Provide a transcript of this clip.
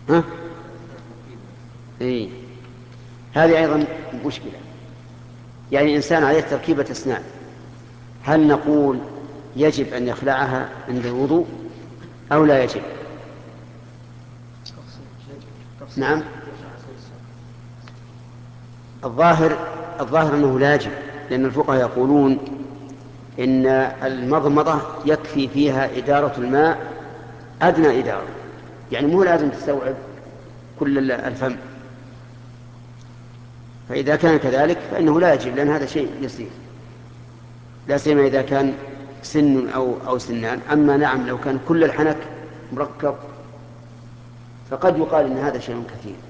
ها؟ إيه؟ هذه أيضا مشكلة. يعني إنسان عليه تركيبة أسنان، هل نقول يجب أن يخلعها عند الوضوء أو لا يجب؟ نعم، الظاهر أنه لا يجب، لأن الفقهاء يقولون إن المضمضة يكفي فيها إدارة الماء أدنى إدارة، يعني مو لازم تستوعب كل الفم. فإذا كان كذلك فإنه لا يجب، لأن هذا شيء يسير، لا سيما إذا كان سن أو سنان. أما نعم لو كان كل الحنك مركب فقد يقال إن هذا شيء كثير.